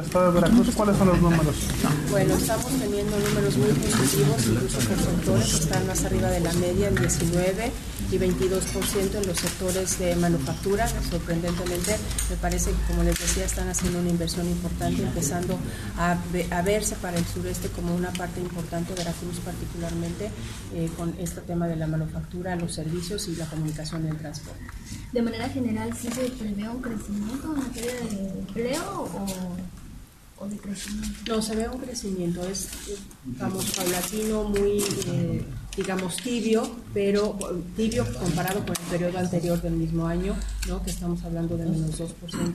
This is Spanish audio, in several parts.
estado de Veracruz, ¿cuáles son los números? Bueno, estamos teniendo números muy positivos, incluso por sectores que están más arriba de la media, en 19 y 22% en los sectores de manufactura. Sorprendentemente, me parece que, como les decía, están haciendo una inversión importante, empezando a verse para el sureste como una parte importante, Veracruz particularmente, con este tema de la manufactura, los servicios y la comunicación en transporte. De manera general, ¿sí se prevé un crecimiento en materia de empleo o de crecimiento? No, se ve un crecimiento, es, vamos, paulatino, muy, digamos, tibio, pero tibio comparado con el periodo anterior del mismo año, ¿no? Que estamos hablando de menos 2%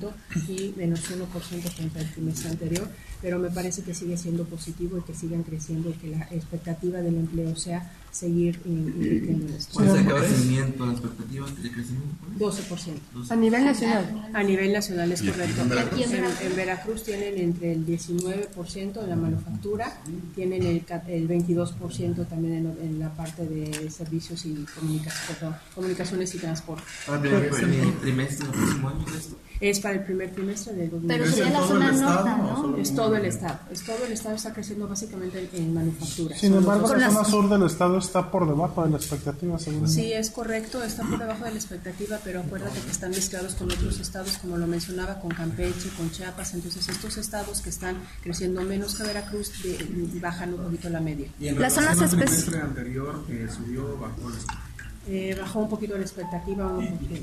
y menos 1% contra el trimestre anterior, pero me parece que sigue siendo positivo y que sigan creciendo y que la expectativa del empleo sea seguir invirtiendo en esto. ¿Cuál es el crecimiento, la expectativa de crecimiento? 12%. A nivel nacional. A nivel nacional es correcto. ¿Y En Veracruz tienen entre el 19% en la manufactura, tienen el 22% también en la parte de servicios y comunicaciones y transporte. ¿Para el primer trimestre del próximo año de esto? Es para el primer trimestre de 2020. Pero sería la zona norte, ¿no? Es todo el estado. Todo el estado está creciendo básicamente en manufactura. Sin embargo, la zona sur del estado está por debajo de la expectativa, según. Sí, es correcto, está por debajo de la expectativa, pero acuérdate que están mezclados con otros estados, como lo mencionaba, con Campeche, con Chiapas. Entonces, estos estados que están creciendo menos que Veracruz bajan un poquito la media. ¿Y en relación al trimestre anterior subió, Bajó un poquito la expectativa, 1%.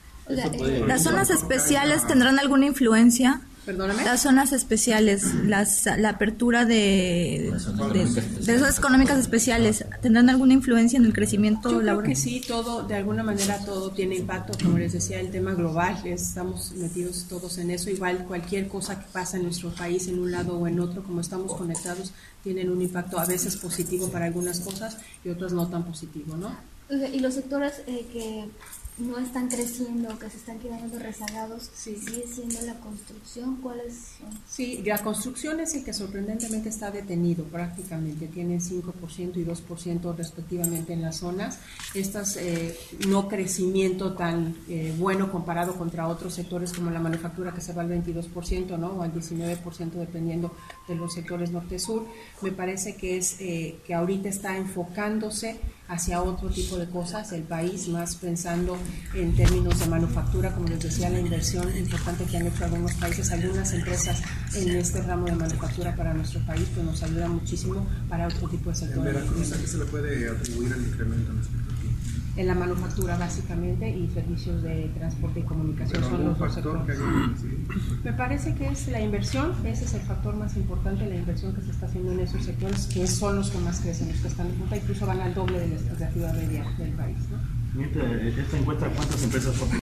¿Las zonas especiales tendrán alguna influencia? Perdóname. Las zonas especiales, la apertura de zonas económicas especiales, ¿tendrán alguna influencia en el crecimiento laboral? laboral? Creo que sí, todo, de alguna manera todo tiene impacto, como les decía, el tema global, estamos metidos todos en eso, igual cualquier cosa que pasa en nuestro país, en un lado o en otro, como estamos conectados, tienen un impacto a veces positivo para algunas cosas y otras no tan positivo, ¿no? Y los sectores que no están creciendo, que se están quedando rezagados, sí. ¿Sigue siendo la construcción? ¿Cuáles son? Sí, la construcción es el que sorprendentemente está detenido prácticamente, tienen 5% y 2% respectivamente en las zonas. Estas no crecimiento tan bueno comparado contra otros sectores como la manufactura, que se va al 22%, ¿no? O al 19% dependiendo de los sectores norte-sur. Me parece que es que ahorita está enfocándose hacia otro tipo de cosas, el país más pensando en términos de manufactura, como les decía, la inversión importante que han hecho algunos países, algunas empresas en este ramo de manufactura para nuestro país, pues nos ayuda muchísimo para otro tipo de sectores. ¿En Veracruz a qué se le puede atribuir el incremento en la expectativa? En la manufactura básicamente y servicios de transporte y comunicación. ¿Pero son los dos factor sectores. Me parece que es la inversión, ese es el factor más importante, la inversión que se está haciendo en esos sectores, que son los que más crecen, los que están en punta, incluso van al doble de la expectativa media del país, ¿no? Esta encuesta, ¿cuántas empresas